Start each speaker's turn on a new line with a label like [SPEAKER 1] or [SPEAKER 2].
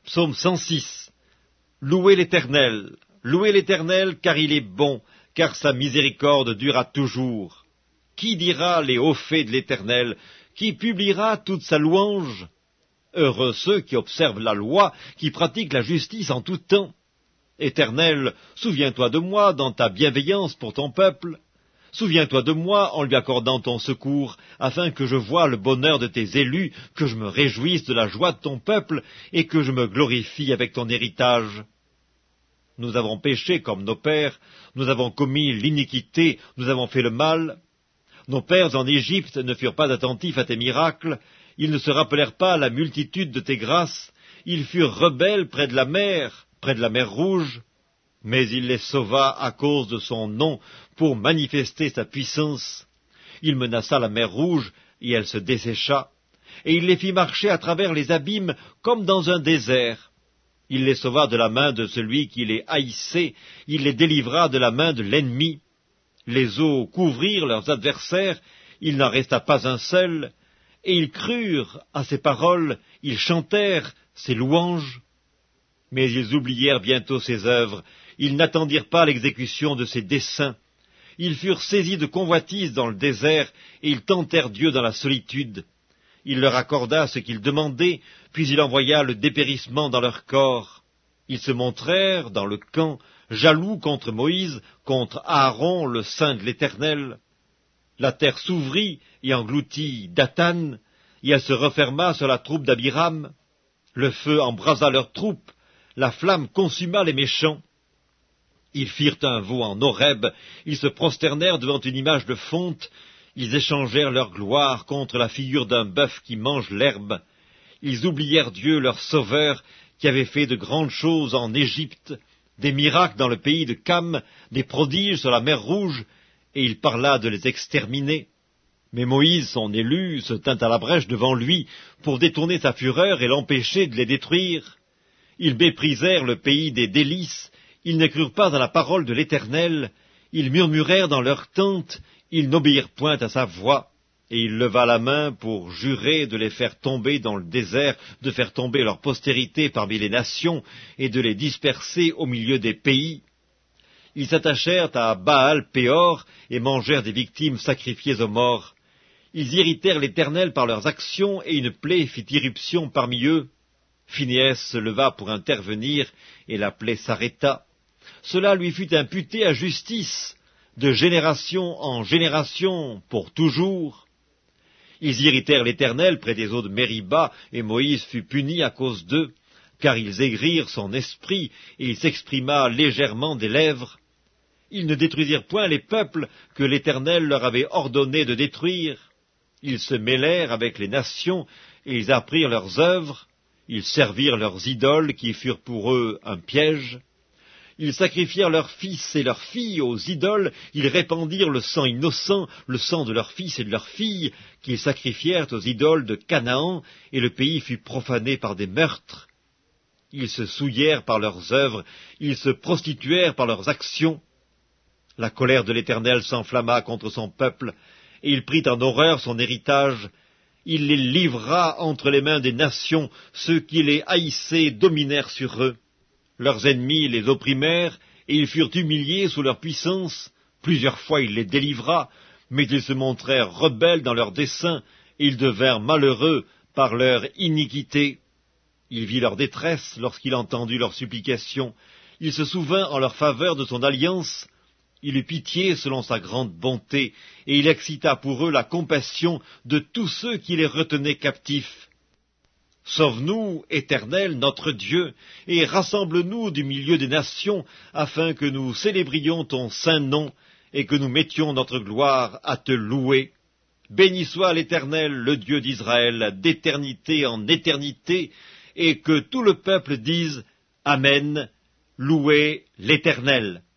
[SPEAKER 1] Psaume 106. Louez l'Éternel, car il est bon, car sa miséricorde dure toujours. Qui dira les hauts faits de l'Éternel? Qui publiera toute sa louange? Heureux ceux qui observent la loi, qui pratiquent la justice en tout temps. Éternel, souviens-toi de moi dans ta bienveillance pour ton peuple. Souviens-toi de moi en lui accordant ton secours, afin que je voie le bonheur de tes élus, que je me réjouisse de la joie de ton peuple, et que je me glorifie avec ton héritage. Nous avons péché comme nos pères, nous avons commis l'iniquité, nous avons fait le mal. Nos pères en Égypte ne furent pas attentifs à tes miracles, ils ne se rappelèrent pas la multitude de tes grâces, ils furent rebelles près de la mer Rouge. Mais il les sauva à cause de son nom, pour manifester sa puissance. Il menaça la mer Rouge, et elle se dessécha, et il les fit marcher à travers les abîmes comme dans un désert. Il les sauva de la main de celui qui les haïssait, il les délivra de la main de l'ennemi. Les eaux couvrirent leurs adversaires, il n'en resta pas un seul, et ils crurent à ses paroles, ils chantèrent ses louanges. Mais ils oublièrent bientôt ses œuvres, ils n'attendirent pas l'exécution de ses desseins. Ils furent saisis de convoitise dans le désert, et ils tentèrent Dieu dans la solitude. Il leur accorda ce qu'ils demandaient, puis il envoya le dépérissement dans leur corps. Ils se montrèrent dans le camp, jaloux contre Moïse, contre Aaron, le saint de l'Éternel. La terre s'ouvrit et engloutit Dathan, et elle se referma sur la troupe d'Abiram. Le feu embrasa leurs troupes, la flamme consuma les méchants. Ils firent un veau en Horeb, ils se prosternèrent devant une image de fonte, ils échangèrent leur gloire contre la figure d'un bœuf qui mange l'herbe. Ils oublièrent Dieu, leur sauveur, qui avait fait de grandes choses en Égypte, des miracles dans le pays de Cam, des prodiges sur la mer Rouge, et il parla de les exterminer. Mais Moïse, son élu, se tint à la brèche devant lui pour détourner sa fureur et l'empêcher de les détruire. Ils méprisèrent le pays des délices, ils ne crurent pas à la parole de l'Éternel, ils murmurèrent dans leurs tentes, ils n'obéirent point à sa voix, et il leva la main pour jurer de les faire tomber dans le désert, de faire tomber leur postérité parmi les nations, et de les disperser au milieu des pays. Ils s'attachèrent à Baal-Péor, et mangèrent des victimes sacrifiées aux morts. Ils irritèrent l'Éternel par leurs actions, et une plaie fit irruption parmi eux. Phinéas se leva pour intervenir, et la plaie s'arrêta. Cela lui fut imputé à justice, de génération en génération, pour toujours. Ils irritèrent l'Éternel près des eaux de Mériba, et Moïse fut puni à cause d'eux, car ils aigrirent son esprit, et il s'exprima légèrement des lèvres. Ils ne détruisirent point les peuples que l'Éternel leur avait ordonné de détruire. Ils se mêlèrent avec les nations, et ils apprirent leurs œuvres. Ils servirent leurs idoles, qui furent pour eux un piège. Ils sacrifièrent leurs fils et leurs filles aux idoles, ils répandirent le sang innocent, le sang de leurs fils et de leurs filles, qu'ils sacrifièrent aux idoles de Canaan, et le pays fut profané par des meurtres. Ils se souillèrent par leurs œuvres, ils se prostituèrent par leurs actions. La colère de l'Éternel s'enflamma contre son peuple, et il prit en horreur son héritage. Il les livra entre les mains des nations, ceux qui les haïssaient dominèrent sur eux. Leurs ennemis les opprimèrent, et ils furent humiliés sous leur puissance. Plusieurs fois il les délivra, mais ils se montrèrent rebelles dans leurs desseins, et ils devinrent malheureux par leur iniquité. Il vit leur détresse lorsqu'il entendit leurs supplications. Il se souvint en leur faveur de son alliance. Il eut pitié selon sa grande bonté, et il excita pour eux la compassion de tous ceux qui les retenaient captifs. Sauve-nous, Éternel, notre Dieu, et rassemble-nous du milieu des nations, afin que nous célébrions ton saint nom, et que nous mettions notre gloire à te louer. Béni soit l'Éternel, le Dieu d'Israël, d'éternité en éternité, et que tout le peuple dise Amen, louez l'Éternel.